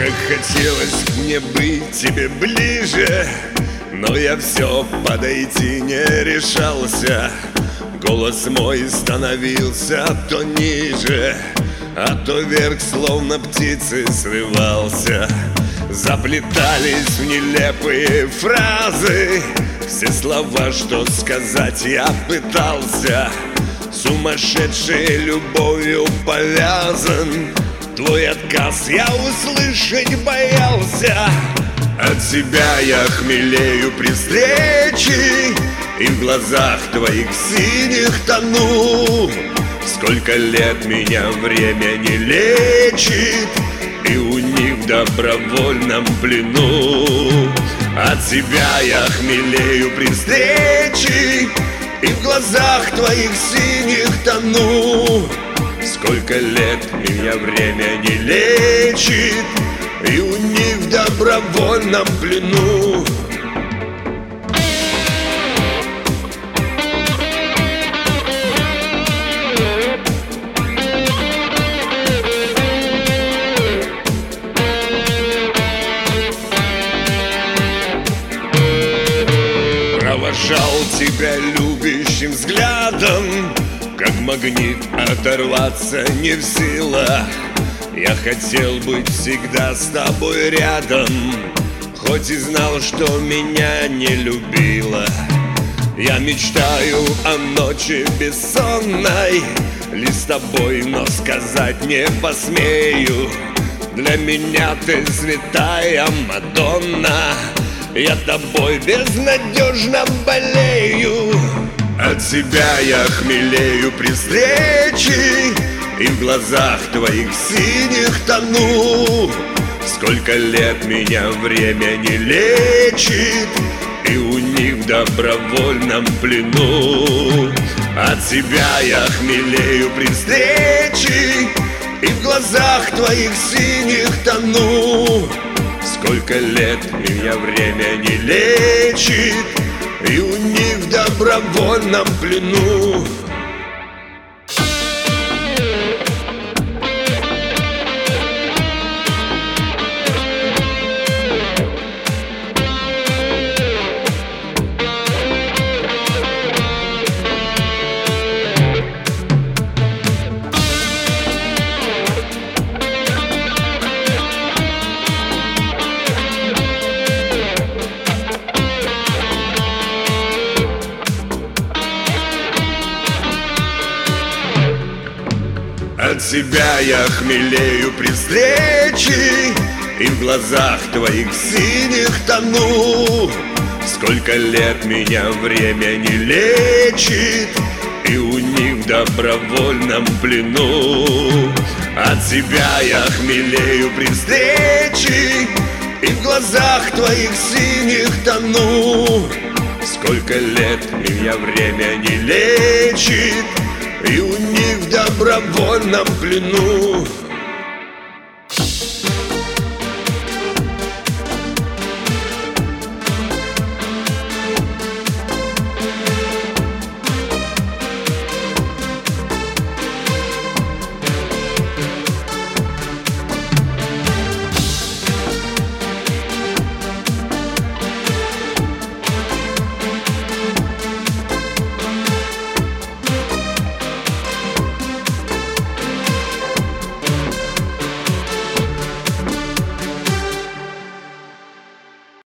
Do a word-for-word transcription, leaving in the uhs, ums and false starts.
Как хотелось мне быть тебе ближе, но я все подойти не решался. Голос мой становился то ниже, а то вверх, словно птицы, срывался. Заплетались в нелепые фразы все слова, что сказать я пытался. Сумасшедшей любовью повязан, твой отказ я услышать боялся. От тебя я хмелею при встрече, и в глазах твоих синих тону. Сколько лет меня время не лечит, и у них в добровольном плену. От тебя я хмелею при встрече, и в глазах твоих синих тону. Сколько лет меня время не лечит, и у них в добровольном плену. Провожал тебя любящим взглядом, как магнит, оторваться не в силах. Я хотел быть всегда с тобой рядом, хоть и знал, что меня не любила. Я мечтаю о ночи бессонной, лишь с тобой, но сказать не посмею. Для меня ты святая Мадонна, я тобой безнадежно болею. От тебя я хмелею при встрече, и в глазах твоих синих тону. Сколько лет меня время не лечит, и у них в добровольном плену. От тебя я хмелею при встрече, и в глазах твоих синих тону. Сколько лет меня время не лечит, и у них в добровольном плену. От тебя я хмелею при встрече, и в глазах твоих синих тону. Сколько лет меня время не лечит, и у них в добровольном плену. От тебя я хмелею при встрече, и в глазах твоих синих тону. Сколько лет меня время не лечит, и у них в добровольном плену.